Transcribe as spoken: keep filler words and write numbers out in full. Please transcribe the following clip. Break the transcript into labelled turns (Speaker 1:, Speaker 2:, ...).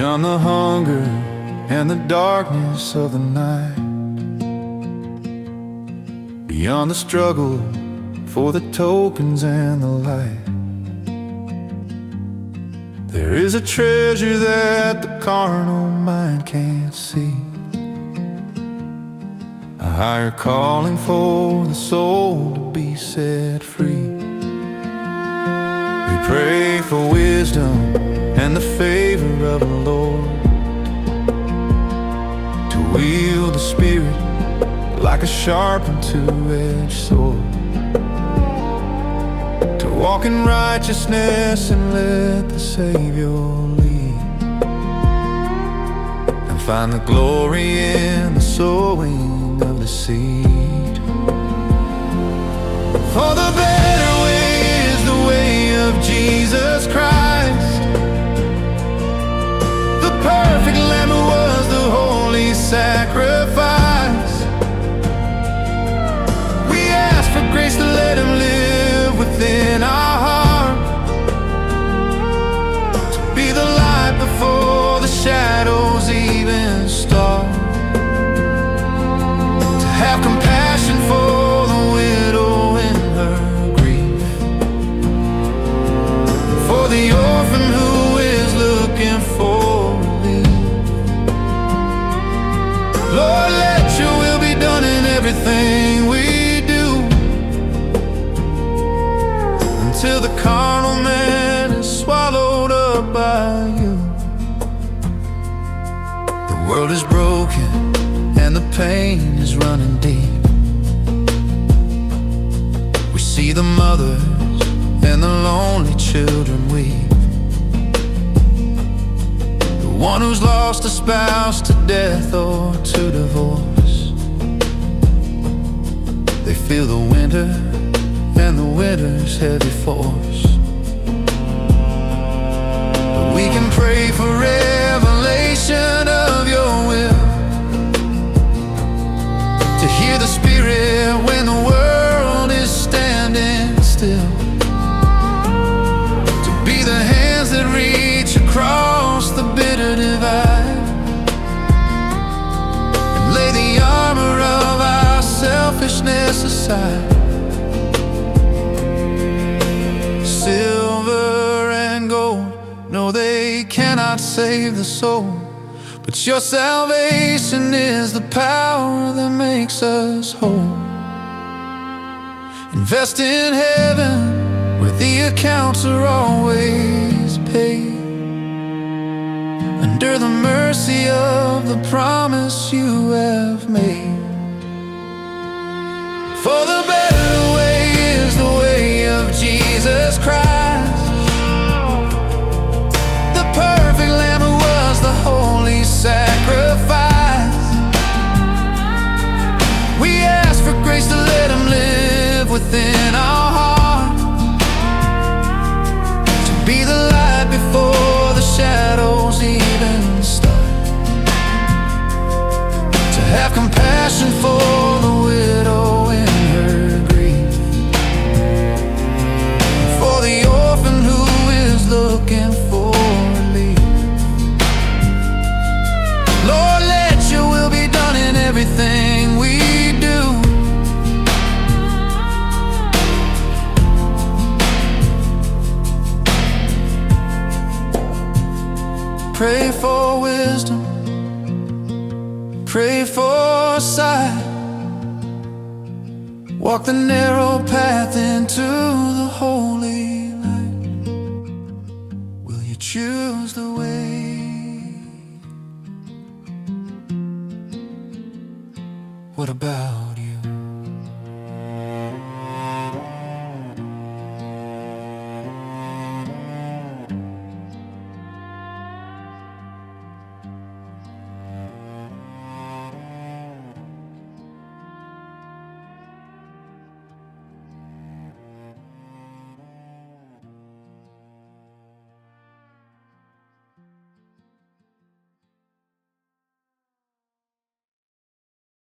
Speaker 1: Beyond the hunger and the darkness of the night, beyond the struggle for the tokens and the light, there is a treasure that the carnal mind can't see, a higher calling for the soul to be set free. We pray for wisdom and the favor of the Lord, to wield the Spirit like a sharpened two-edged sword, to walk in righteousness and let the Savior lead, and find the glory in the sowing of the seed. For the better way is the way of Jesus Christ, the perfect Lamb who was the holy sacrifice. We ask for grace to let Him live within our heart, to be the light before the shadows even start, to have compassion for the widow in her grief, for the orphan who is looking for Lord, let your will be done in everything we do, until the carnal man is swallowed up by you. The world is broken and the pain is running deep. We see the mothers and the lonely children weep, one who's lost a spouse to death or to divorce. They feel the winter and the winter's heavy force. But we can pray for revelation of your will, to hear the Spirit when the world is standing still, to be the hands that reach across the bitter divide, and lay the armor of our selfishness aside. Silver and gold, no, they cannot save the soul, but your salvation is the power that makes us whole. Invest in heaven, where the accounts are always paid, under the mercy of the promise you have made. For the better way is the way of Jesus Christ, the perfect Lamb who was the holy sacrifice. We ask for grace to let Him live within our heart, to be the light before the shadows even start, to have compassion for the widow in her grief, for the orphan who is looking for relief. Lord, let your will be done in everything we do, pray for wisdom, pray for sight, walk the narrow path into the holy light. Will you choose the way? What about